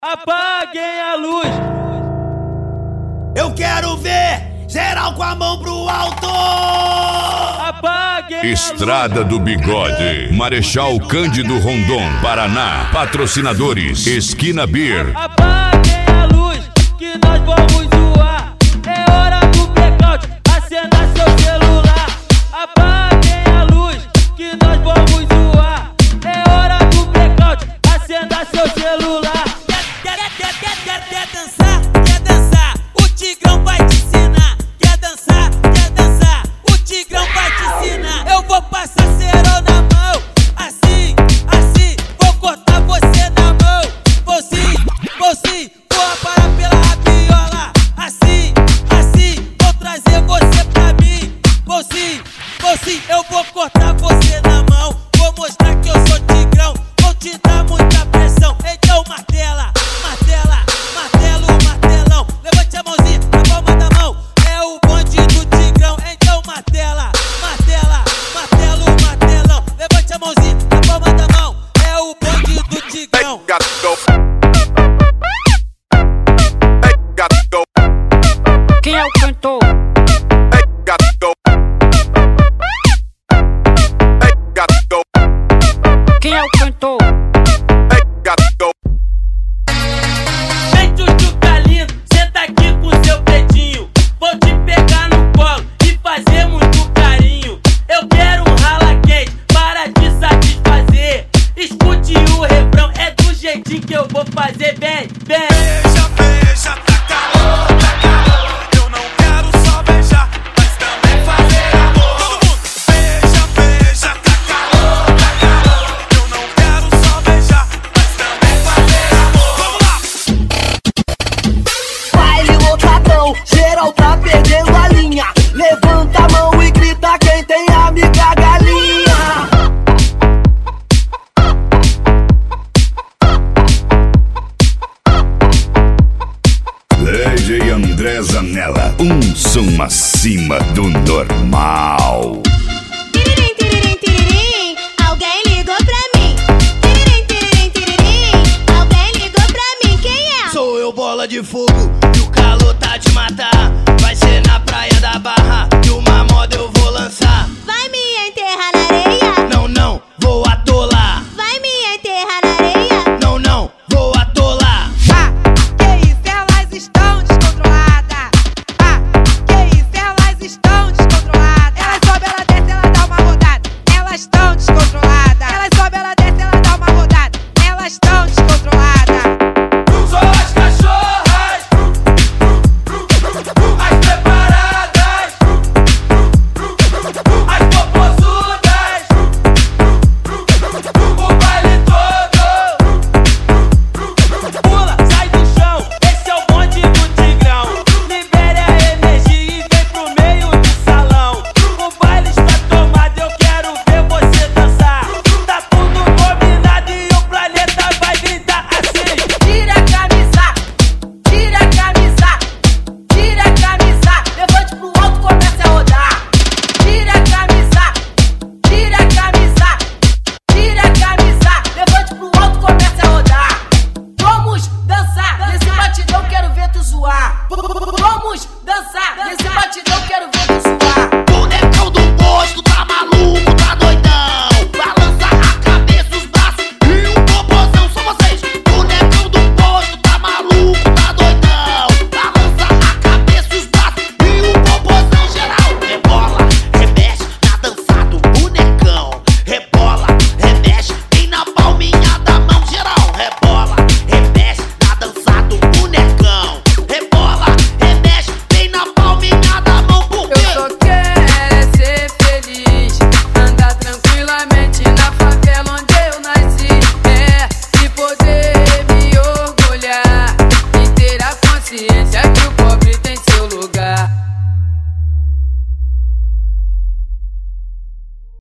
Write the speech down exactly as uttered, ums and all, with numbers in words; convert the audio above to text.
Apaguem a luz. Eu quero ver geral com a mão pro alto. Apaguem a luz. Estrada do Bigode, Marechal Cândido Rondon, Paraná. Patrocinadores Esquina Beer. Apaguem a luz que nós vamos zoar. É hora do blackout, acenda seu celular. Apaguem a luz que nós vamos zoar. É hora do blackout, acenda seu celular. Quer, quer, quer, quer, quer dançar? Quer dançar? O Tigrão vai te ensinar. Quer dançar? Quer dançar? O Tigrão vai te ensinar. Eu vou passar cerol na mão, assim, assim. Vou cortar você na mão, vou sim, vou sim. Vou aparar pela rabiola, assim, assim. Vou trazer você pra mim, vou sim, vou sim. Eu vou cortar você na mão, vou mostrar que eu sou Tigrão. Vou te dar muita pressão, então martela. Martela, martelo, martelão. Levante a mãozinha na palma da mão. É o bonde do Tigrão. Então martela, martela, martelo, martelão. Levante a mãozinha na palma da mão. É o bonde do Tigrão. Quem é o cantor? Quem é o cantor? Vem, Tchutchuca lindo, senta aqui com seu dedinho. Vou te pegar no colo e fazer muito carinho. Eu quero um rala quente para te satisfazer. Escute o refrão, é do jeitinho que eu vou fazer. Bem, bem. Beija, beija, tá calor, tá calor. Eu não quero só beijar, mas também fazer amor. Todo mundo. Beija, beija, tá calor, tá calor. Eu não quero só beijar, mas também fazer amor. Vamos lá. Baile lotadão, geral tá perdendo a linha. Levanta a mão e grita quem tem amiga galinha. D J André Zanella, um som acima do normal. Tiririm, tiririm, tiririm, alguém ligou pra mim. Tiririm, tiririm, tiririm, alguém ligou pra mim. Quem é? Sou eu, bola de fogo, e o calor tá de matar. Vai ser na praia da Barra, e uma moda eu vou lançar. Vai me enterrar na areia? Não, não, vou atolar. Vai me enterrar na areia? Não, não, vou atolar. Ah, que isso, elas estão descontroladas. Ah, que isso, elas estão descontroladas. Ela sobe, ela desce, ela dá uma rodada. Elas estão descontroladas. Ela sobe, ela desce, ela dá uma rodada. Elas estão descontroladas. Só as cachorras, as preparadas, as popozudas, o baile todo. Pula, sai do chão, esse é o bonde do Tigrão. Libere a energia e vem pro meio do salão. O baile está tomado, eu quero ver você dançar. Tá tudo combinado e o planeta vai gritar assim. Tira a camisa, tira a camisa, tira a camisa. Levante pro alto, comece a rodar. Tira a camisa, tira a camisa, tira a camisa. Levante pro alto, comece a rodar. Vamos dançar nesse batidão, quero ver tu zoar. Vamos dançar nesse batidão.